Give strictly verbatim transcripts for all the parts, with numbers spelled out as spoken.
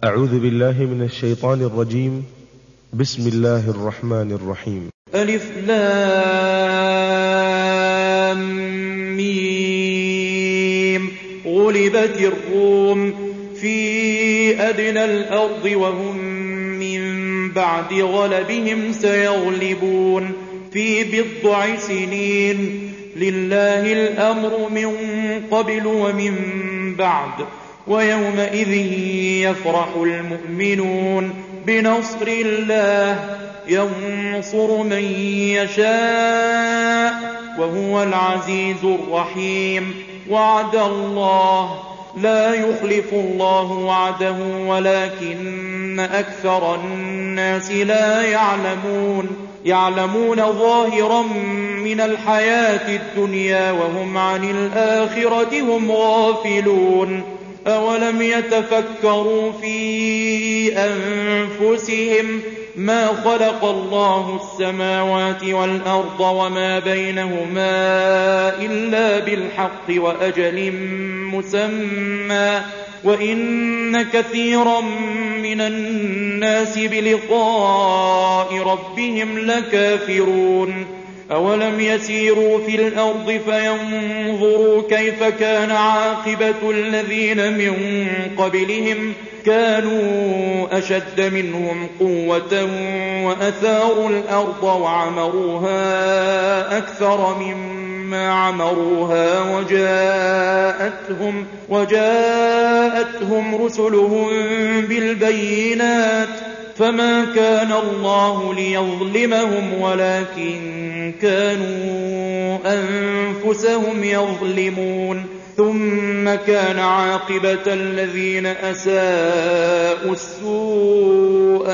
أعوذ بالله من الشيطان الرجيم. بسم الله الرحمن الرحيم. ألف لام ميم. غلبت الروم في أدنى الأرض وهم من بعد غلبهم سيغلبون في بضع سنين. لله الأمر من قبل ومن بعد ويومئذ يفرح المؤمنون بنصر الله ينصر من يشاء وهو العزيز الرحيم. وعد الله لا يخلف الله وعده ولكن أكثر الناس لا يعلمون يعلمون ظاهرا من الحياة الدنيا وهم عن الآخرة هم غافلون. أولم يتفكروا في أنفسهم ما خلق الله السماوات والأرض وما بينهما إلا بالحق وأجل مسمى وإن كثيرا من الناس بلقاء ربهم لكافرون. أولم يسيروا في الأرض فينظروا كيف كان عاقبة الذين من قبلهم كانوا أشد منهم قوة وأثاروا الأرض وعمروها أكثر مما عمروها وجاءتهم, وجاءتهم رسلهم بالبينات فما كان الله ليظلمهم ولكن كانوا أنفسهم يظلمون. ثم كان عاقبة الذين أساءوا السوء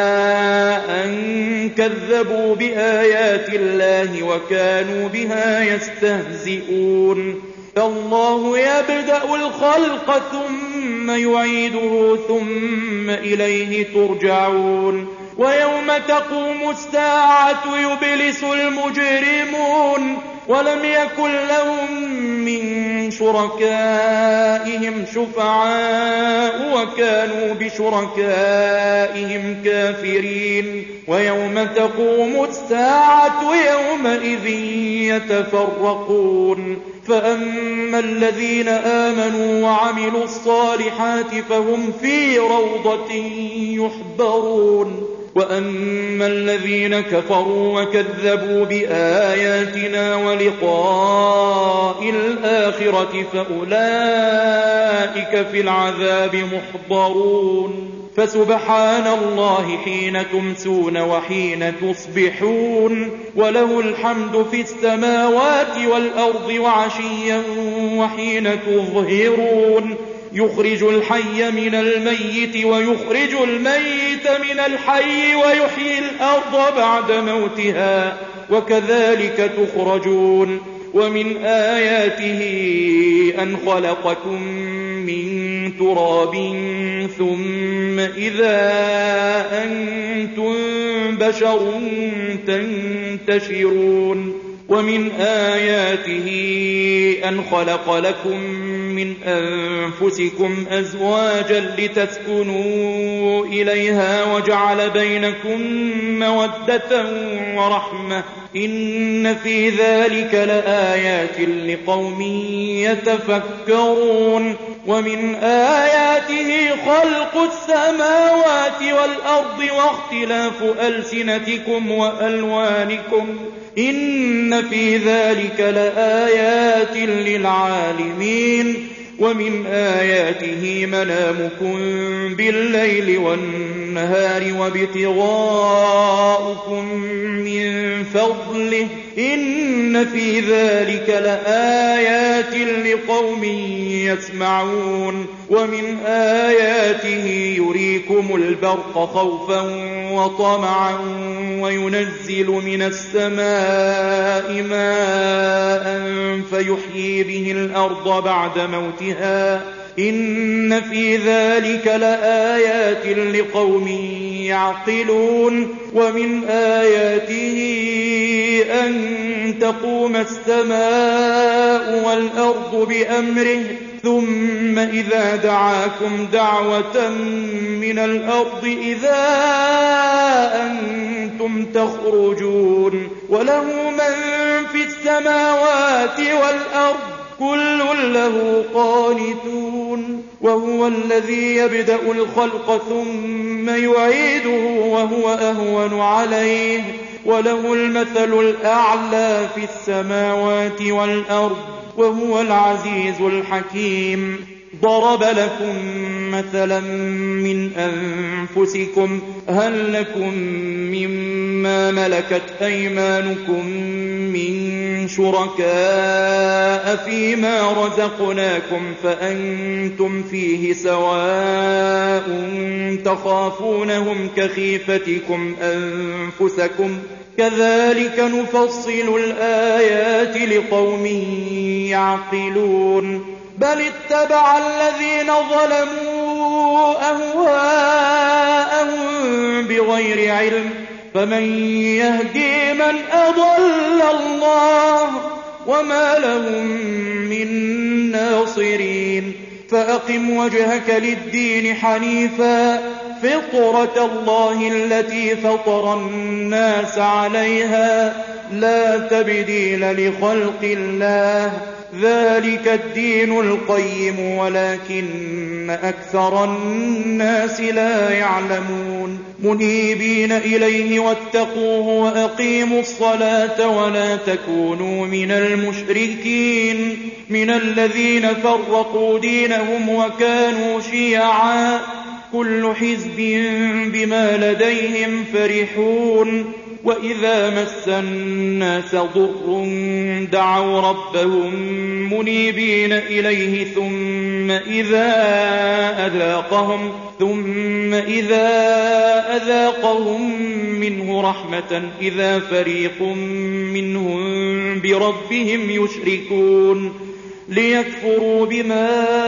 أن كذبوا بآيات الله وكانوا بها يستهزئون. الله يبدأ الخلق ثم يعيده ثم إليه ترجعون. ويوم تقوم الساعة يبلس المجرمون ولم يكن لهم من شركائهم شفعاء وكانوا بشركائهم كافرين. ويوم تقوم الساعة يومئذ يتفرقون. فأما الذين آمنوا وعملوا الصالحات فهم في روضة يحبرون وأما الذين كفروا وكذبوا بآياتنا ولقاء الآخرة فأولئك في العذاب محضرون. فسبحان الله حين تمسون وحين تصبحون وله الحمد في السماوات والأرض وعشيا وحين تظهرون. يخرج الحي من الميت ويخرج الميت من الحي ويحيي الأرض بعد موتها وكذلك تخرجون. ومن آياته أن خلقكم من تراب ثم إذا أنتم بشر تنتشرون. ومن آياته أن خلق لكم من أنفسكم أزواجا لتسكنوا إليها وجعل بينكم مودة ورحمة إن في ذلك لآيات لقوم يتفكرون. ومن آياته خلق السماوات والأرض واختلاف ألسنتكم وألوانكم إن في ذلك لآيات للعالمين. ومن آياته منامكم بالليل والنهار وابتغاؤكم من فضله إن في ذلك لآيات لقوم يسمعون. ومن آياته يريكم البرق خوفا وطمعا وينزل من السماء ماء فيحيي به الأرض بعد موتها إن في ذلك لآيات لقوم يعقلون. ومن آياته أن تقوم السماء والأرض بأمره ثم إذا دعاكم دعوة من الأرض إذا أنتم تخرجون وله من في السماوات والأرض كل له قانتون وهو الذي يبدأ الخلق ثم يعيده وهو أهون عليه وله المثل الأعلى في السماوات والأرض وهو العزيز الحكيم ضرب لكم مثلا من أنفسكم هل لكم مما ملكت أيمانكم من شركاء فيما رزقناكم فأنتم فيه سواء تخافونهم كخيفتكم أنفسكم كذلك نفصل الآيات لقوم يعقلون بل اتبع الذين ظلموا أهواءهم بغير علم فمن يهدي من أضل الله وما لهم من ناصرين فأقم وجهك للدين حنيفا فطرة الله التي فطر الناس عليها لا تبديل لخلق الله ذلك الدين القيم ولكن أكثر الناس لا يعلمون منيبين إليه واتقوه وأقيموا الصلاة ولا تكونوا من المشركين من الذين فرقوا دينهم وكانوا شيعا كل حزب بما لديهم فرحون وإذا مس الناس ضر دعوا ربهم منيبين إليه ثم إذا أذاقهم ثم إذا أذاقهم منه رحمة إذا فريق منهم بربهم يشركون ليكفروا بما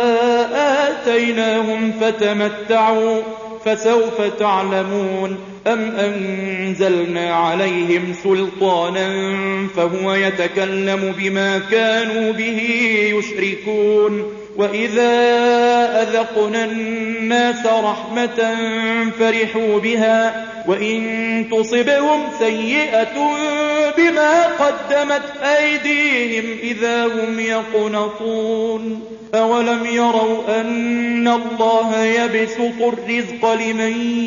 آتيناهم فتمتعوا فسوف تعلمون أم أنزلنا عليهم سلطانا فهو يتكلم بما كانوا به يشركون وإذا أذقنا الناس رحمة فرحوا بها وإن تصبهم سيئة بما قدمت أيديهم إذا هم يقنطون أولم يروا أن الله يبسط الرزق لمن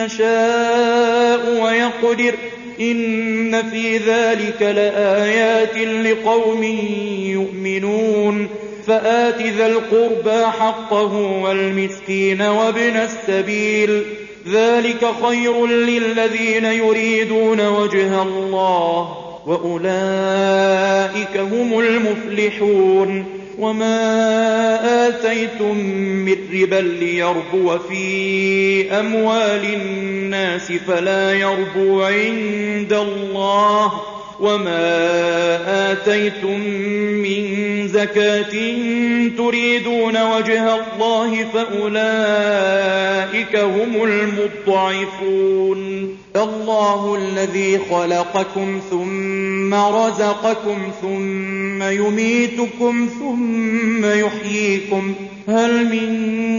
يشاء ويقدر إن في ذلك لآيات لقوم يؤمنون فآت ذا القربى حقه والمسكين وابن السبيل ذلك خير للذين يريدون وجه الله وأولئك هم المفلحون وما آتيتم من ربا ليربو في أموال الناس فلا يربو عند الله وما آتيتم من زكاة تريدون وجه الله فأولئك هم المضعفون الله الذي خلقكم ثم رزقكم ثم يميتكم ثم يحييكم هل من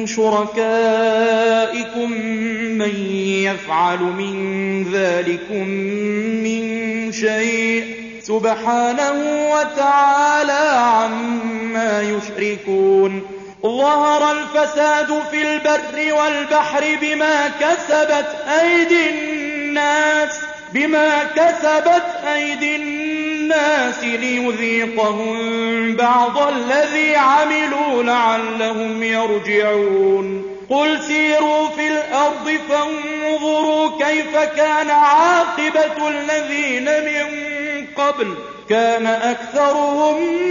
شركائكم من يفعل من ذلكم من شيء سبحانه وتعالى عما يشركون ظهر الفساد في البر والبحر بما كسبت أيدي الناس بما كسبت أيدي الناس ليذيقهم بعض الذي عملوا لعلهم يرجعون قل سيروا في الأرض فانظروا كيف كان عاقبة الذين من قبل كان أكثرهم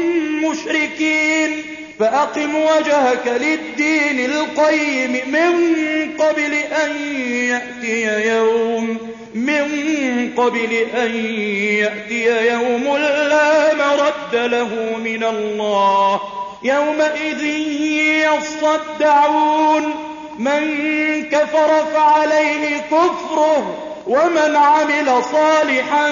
مشركين فأقم وجهك للدين القيم من قبل أن يأتي يوم من قبل أن يأتي يوم لا مرد له من الله يومئذ يصدعون من كفر فعليه كفره ومن عمل صالحا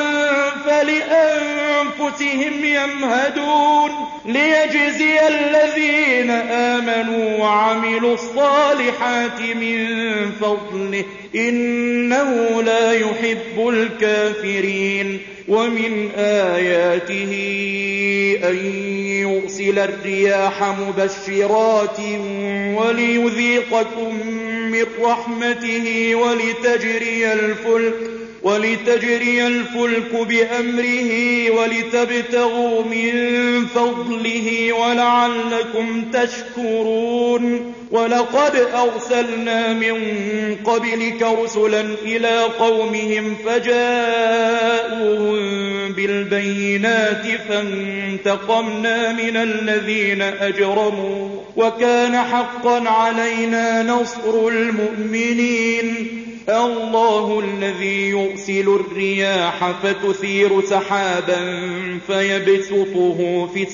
فلأنفسهم يمهدون ليجزي الذين آمنوا وعملوا الصالحات من فضله إنه لا يحب الكافرين ومن آياته أن يرسل الرياح مبشرات وليذيقكم من رحمته ولتجري الفلك ولتجري الفلك بأمره ولتبتغوا من فضله ولعلكم تشكرون ولقد أرسلنا من قبلك رسلا إلى قومهم فجاءوهم بالبينات فانتقمنا من الذين أجرموا وكان حقا علينا نصر المؤمنين الله الذي يرسل الرياح فتثير سحابا فيبسطه في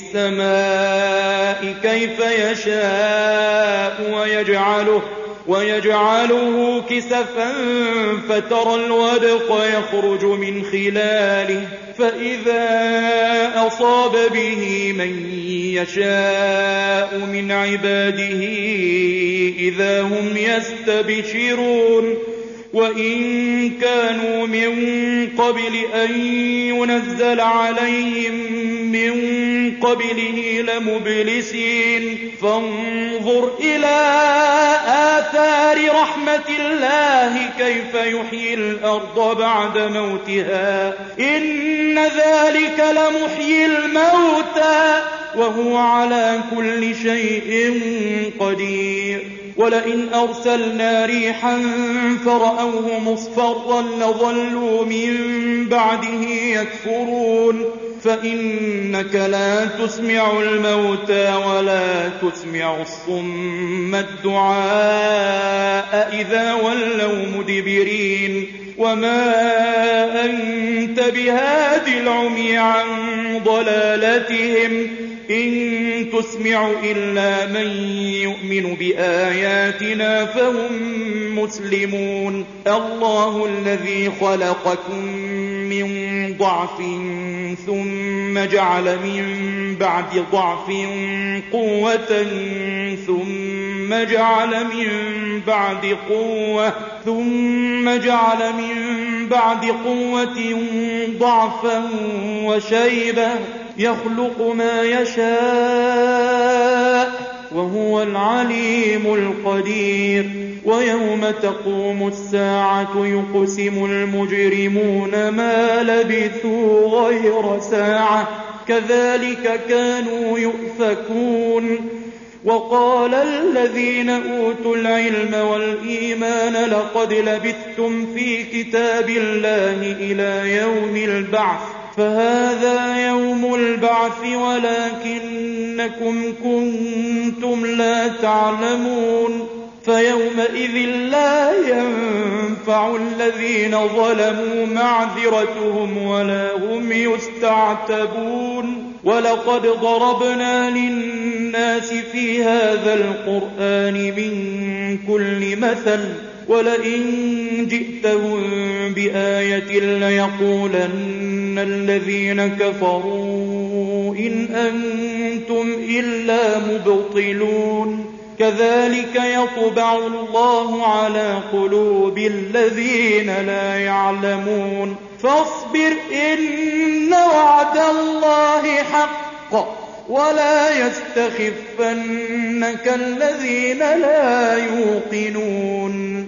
السماء كيف يشاء ويجعله, ويجعله كسفا فترى الودق يخرج من خلاله فإذا أصاب به من يشاء من عباده إذا هم يستبشرون وإن كانوا من قبل أن ينزل عليهم من قبله لمبلسين فانظر إلى آثار رحمة الله كيف يحيي الأرض بعد موتها إن ذلك لمحيي الموتى وهو على كل شيء قدير ولئن أرسلنا ريحا فرأوه مصفرا لظلوا من بعده يكفرون فإنك لا تسمع الموتى ولا تسمع الصم الدعاء إذا ولوا مدبرين وما أنت بهاد العمي عن ضلالتهم إن تسمع إلا من يؤمن بآياتنا فهم مسلمون الله الذي خلقكم من ضعف ثم جعل من بعد ضعف قوة ثم جعل من بعد قوة ثم جعل من بعد قوة ضعفا وشيبة يخلق ما يشاء وهو العليم القدير ويوم تقوم الساعة يقسم المجرمون ما لبثوا غير ساعة كذلك كانوا يؤفكون وقال الذين أوتوا العلم والإيمان لقد لبثتم في كتاب الله إلى يوم البعث فهذا يوم البعث ولكنكم كنتم لا تعلمون فيومئذ لا ينفع الذين ظلموا معذرتهم ولا هم يستعتبون ولقد ضربنا للناس في هذا القرآن من كل مثل ولئن جئتهم بآية ليقولن الذين كفروا إن أنتم إلا مبطلون كذلك يطبع الله على قلوب الذين لا يعلمون فاصبر إن وعد الله حق ولا يستخفنك الذين لا يوقنون